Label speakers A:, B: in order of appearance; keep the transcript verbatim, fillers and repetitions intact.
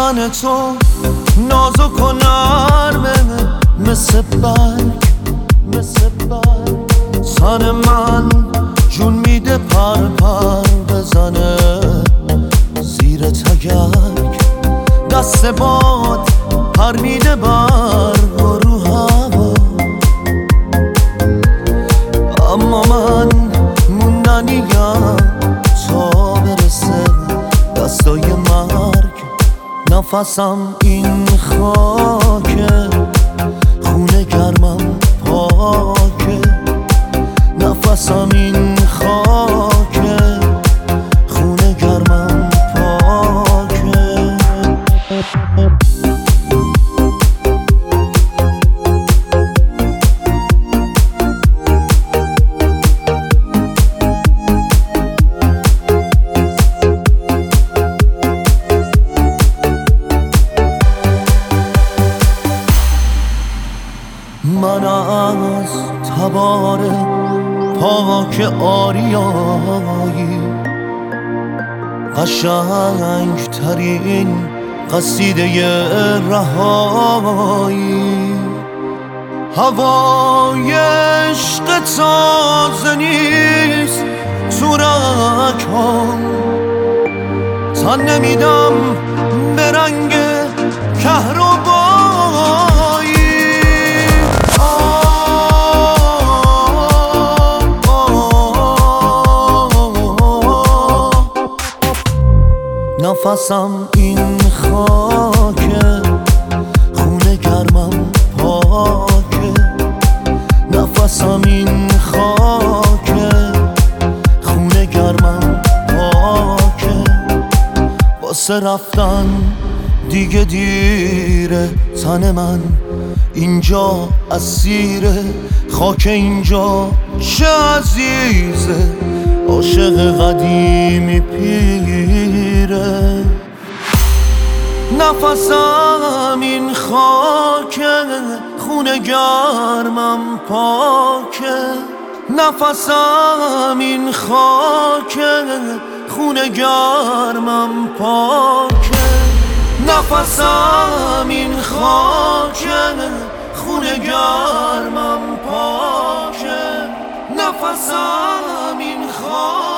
A: تن تو نازک و نرمه مثل برگ مثل برگ تن من جون میده پر پر بزنه زیر تگرگ دست باد پر میده بر رو هوا اما من موندنیم تا برسه دستای مرگ نفسم این خاکه خونه گرمم پاکه نفسم این خاکه خونه گرمم پاکه من از تبار پاک آریایی قشنگ ترین قصیده رهایی هوای عشق تازه نیست تو رگ‌هام تن نمیدم به رنگ کهربایی نفسم این خاکه خونه گرمم پاکه نفسم این خاکه خونه گرمم پاکه واسه رفتن دیگه دیره تن من اینجا اسیره خاک اینجا چه عزیزه عاشق قدیمی پیره نفسم این خاکه خونه گرمم پاکه نفسم این خاکه خونه گرمم پاکه نفسم این خاکه خونه گرمم پاکه نفسم این خاکه